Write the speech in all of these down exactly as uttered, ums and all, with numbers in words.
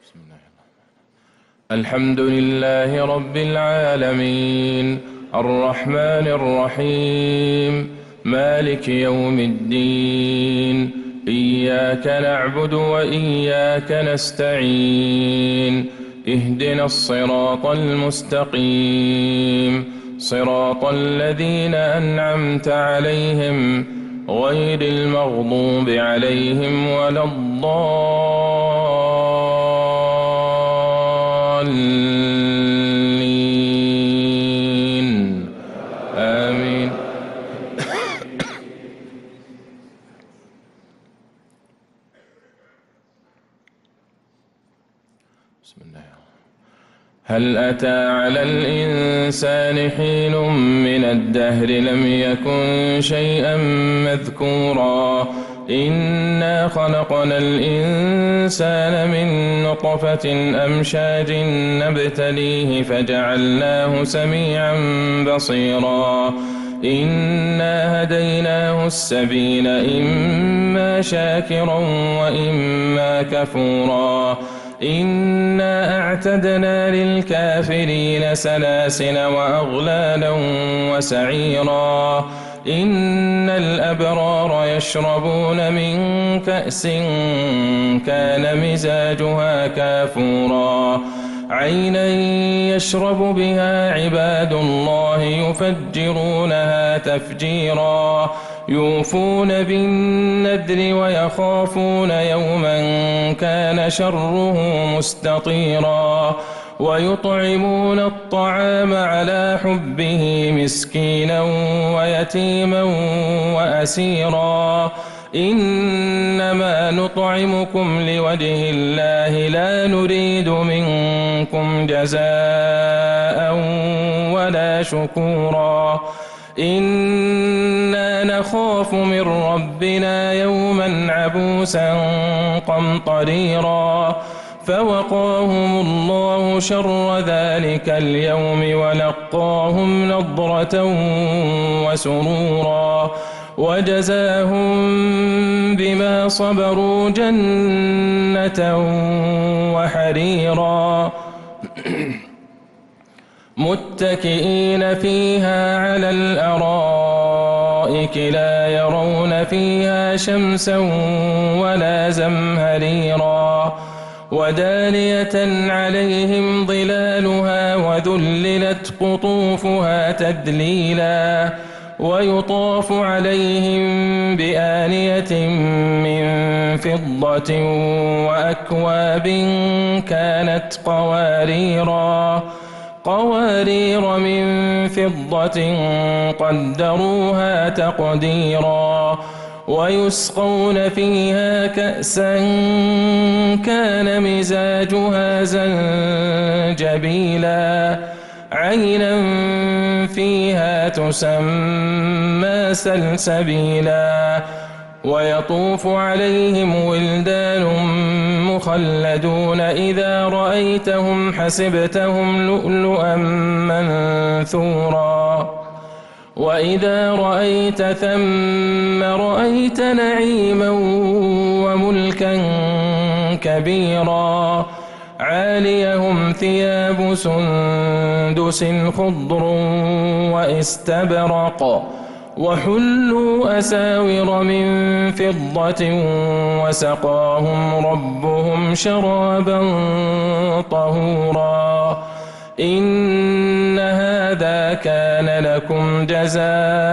بسم الله الحمد لله رب العالمين الرحمن الرحيم مالك يوم الدين إياك نعبد وإياك نستعين اهدنا الصراط المستقيم صراط الذين أنعمت عليهم غير المغضوب عليهم ولا الضالين آمين. بسم الله. هل أتى على الإنسان حين من الدهر لم يكن شيئا مذكورا إنا خلقنا الإنسان من نطفة أمشاج نبتليه فجعلناه سميعا بصيرا إنا هديناه السبيل إما شاكرا وإما كفورا إنا أعتدنا للكافرين سلاسل وأغلالا وسعيرا إن الأبرار يشربون من كأس كان مزاجها كافورا عينا يشرب بها عباد الله يفجرونها تفجيرا يوفون بالنذر ويخافون يوما كان شره مستطيرا ويطعمون الطعام على حبه مسكينا ويتيما وأسيرا إنما نطعمكم لوجه الله لا نريد منكم جزاء ولا شكورا إنا نخاف من ربنا يوما عبوسا قمطريرا فوقاهم الله شر ذلك اليوم ولقاهم نضرة وسرورا وجزاهم بما صبروا جنة وحريرا متكئين فيها على الأرائك لا يرون فيها شمسا ولا زمهريرا ودانية عليهم ظلالها وذللت قطوفها تذليلا ويطاف عليهم بآنية من فضة وأكواب كانت قواريرا قوارير من فضة قدروها تقديرا ويسقون فيها كأسا كان مزاجها زنجبيلا عينا فيها تسمى سلسبيلا ويطوف عليهم ولدان مخلدون إذا رأيتهم حسبتهم لؤلؤا منثورا وإذا رأيت ثم رأيت نعيما وملكا كبيرا عاليهم ثياب سندس خضر واستبرق وحلوا أساور من فضة وسقاهم ربهم شرابا طهورا إن هذا كان لكم جزاء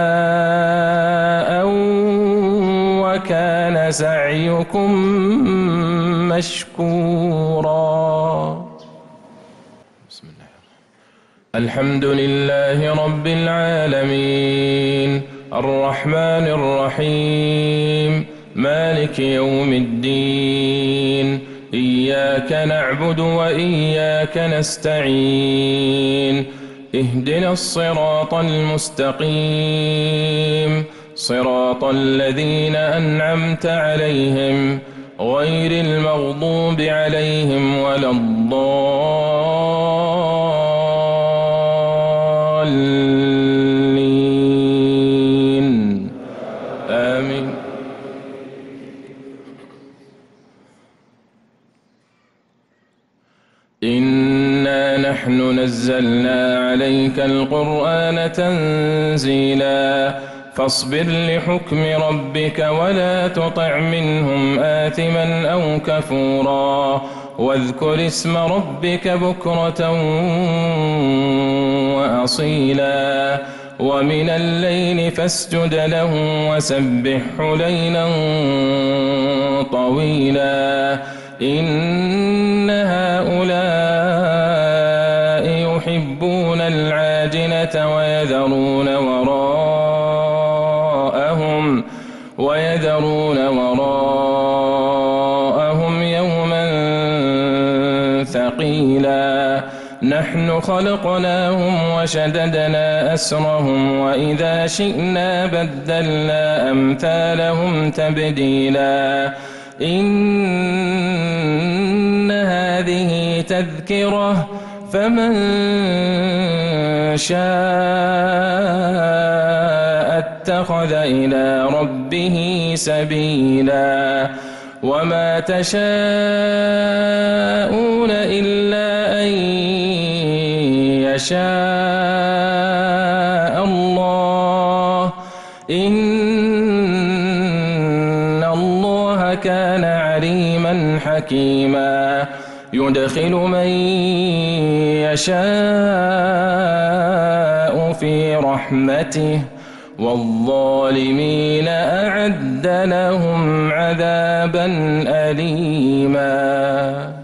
وكان سعيكم مشكورا. بسم الله. الحمد لله رب العالمين الرحمن الرحيم مالك يوم الدين إياك نعبد وإياك نستعين اهدنا الصراط المستقيم صراط الذين أنعمت عليهم غير المغضوب عليهم ولا الضالين آمين. ونحن نزلنا عليك القرآن تنزيلا فاصبر لحكم ربك ولا تطع منهم آثما أو كفورا واذكر اسم ربك بكرة وأصيلا ومن الليل فاسجد له وسبحه ليلا طويلا إن هؤلاء يحبون العاجلة ويذرون وراءهم ويذرون وراءهم يوما ثقيلا نحن خلقناهم وشددنا أسرهم وإذا شئنا بدلنا أمثالهم تبديلا إن هذه تذكرة فمن شاء اتخذ إلى ربه سبيلا وما تشاءون إلا أن يشاء الله إن الله كان عليما حكيما يدخل من يشاء في رحمته والظالمين أعد لهم عذابا أليما.